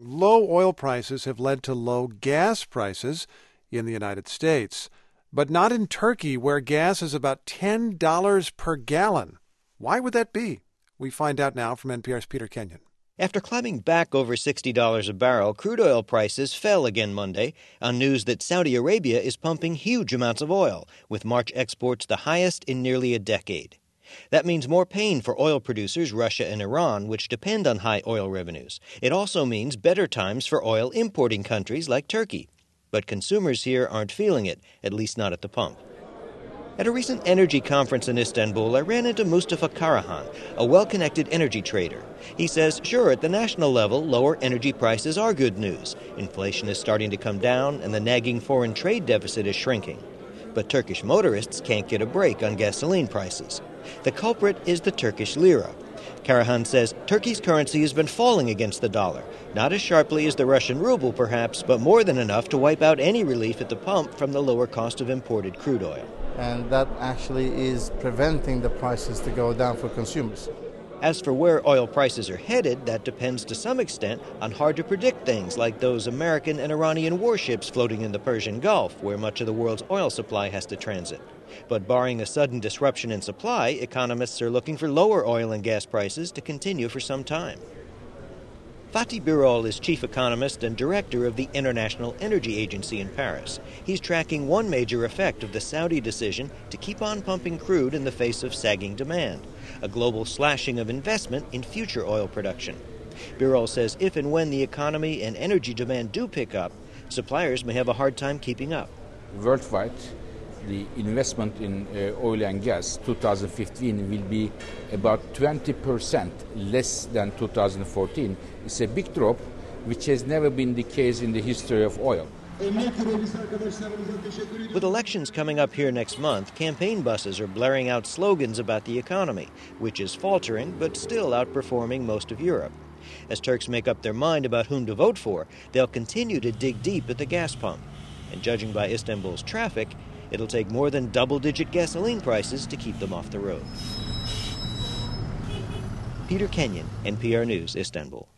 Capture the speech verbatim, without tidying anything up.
Low oil prices have led to low gas prices in the United States, but not in Turkey, where gas is about ten dollars per gallon. Why would that be? We find out now from N P R's Peter Kenyon. After climbing back over sixty dollars a barrel, crude oil prices fell again Monday on news that Saudi Arabia is pumping huge amounts of oil, with March exports the highest in nearly a decade. That means more pain for oil producers Russia and Iran, which depend on high oil revenues. It also means better times for oil importing countries like Turkey. But consumers here aren't feeling it, at least not at the pump. At a recent energy conference in Istanbul, I ran into Mustafa Karahan, a well-connected energy trader. He says, sure, at the national level, lower energy prices are good news. Inflation is starting to come down, and the nagging foreign trade deficit is shrinking. But Turkish motorists can't get a break on gasoline prices. The culprit is the Turkish lira. Karahan says Turkey's currency has been falling against the dollar, not as sharply as the Russian ruble perhaps, but more than enough to wipe out any relief at the pump from the lower cost of imported crude oil. And that actually is preventing the prices to go down for consumers. As for where oil prices are headed, that depends to some extent on hard-to-predict things like those American and Iranian warships floating in the Persian Gulf, where much of the world's oil supply has to transit. But barring a sudden disruption in supply, economists are looking for lower oil and gas prices to continue for some time. Fatih Birol is chief economist and director of the International Energy Agency in Paris. He's tracking one major effect of the Saudi decision to keep on pumping crude in the face of sagging demand, a global slashing of investment in future oil production. Birol says if and when the economy and energy demand do pick up, suppliers may have a hard time keeping up. Worldwide, the investment in uh, oil and gas two thousand fifteen will be about twenty percent less than two thousand fourteen. It's a big drop, which has never been the case in the history of oil. With elections coming up here next month, campaign buses are blaring out slogans about the economy, which is faltering but still outperforming most of Europe. As Turks make up their mind about whom to vote for, they'll continue to dig deep at the gas pump. And judging by Istanbul's traffic, it'll take more than double-digit gasoline prices to keep them off the road. Peter Kenyon, N P R News, Istanbul.